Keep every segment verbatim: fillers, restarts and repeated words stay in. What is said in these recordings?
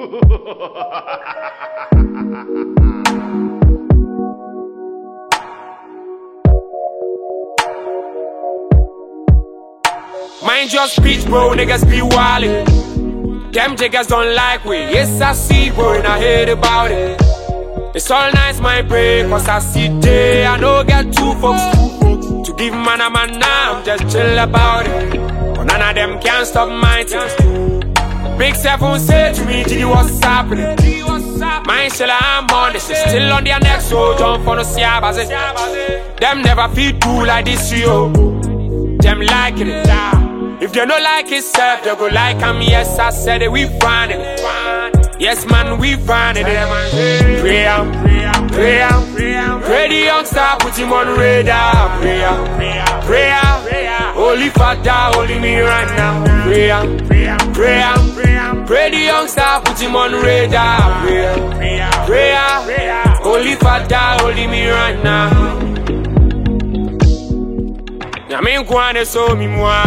Mind your speech, bro, niggas be wildin'. Them jiggers don't like we, yes I see, bro, and I heard about it. It's all nice, my break, cause I see day, I know get two folks, to give man a man now, I'm just chill about it. But none of them can stop my thing. Big Seven say to me, G, what's happening? Mine still I'm on this, still on their neck, so jump for no siabaze. Them never feel do like this, yo. Them like it, if they don't like it, self, they go like I'm, yes, I said it, we find it. Yes, man, we find it. Pray am, pray am, pray the youngster, put him on radar. Pray am, pray am, holy Father, holding me right now. Pray am, pray am, pray the youngster, put him on radar. Pray am, pray am, holy Father, holding me right now. Nyame nkwane so mi mwa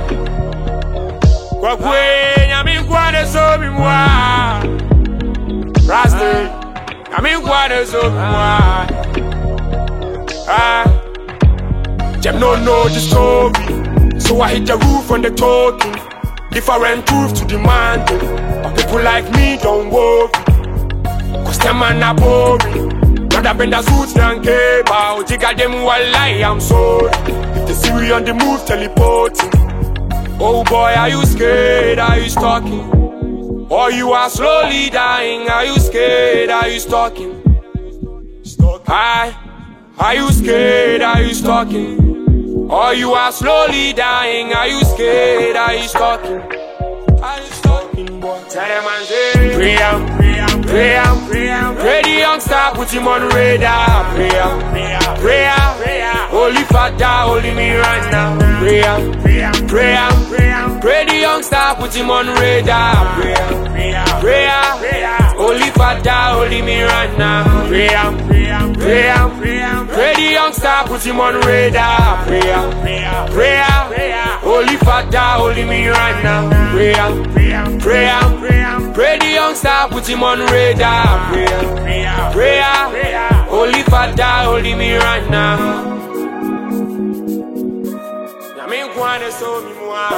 kwa kwe nyame nkwane so mi mwa Rasta nyame nkwane so mi mwa Ah Them no know the story, so I hit the roof on the talking. Different proof to demand. But people like me don't worry, cause them man are boring. Rather bend the suits than care about. Jigga them while lie, I'm sorry. If they see we on the move, teleporting. Oh boy, are you scared? Are you stalking? Or you are slowly dying? Are you scared? Are you stalking? Hi, are you scared? Are you stalking? Or you are slowly dying? Are you scared? Are you stalking? Are you stalking, boy? Tell them and say, pray am, pray am, pray am, pray am. Pray the youngster, put him on radar. Pray am, pray am, pray am. Holy Father, holding me right now. Pray am, pray am, pray am, pray am. Pray the youngster, put him on radar. Pray am, pray am, pray am. Holy Father, holding me right now. Pray am, pray am, pray am, pray am. Pray the youngster, put him on radar. Pray am, pray am, pray am. Holy Father, holding me right now. Pray am, pray am, pray am, pray am. Pray the youngster, put him on radar. Pray am, pray am, pray am. Holy Father, holding me right now. Nyame nkwane so mi mwa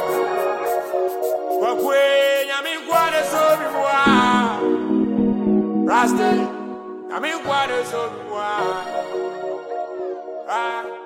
kwa kwe nyame nkwane so mi mwa Rasta nyame nkwane so mi mwa Ah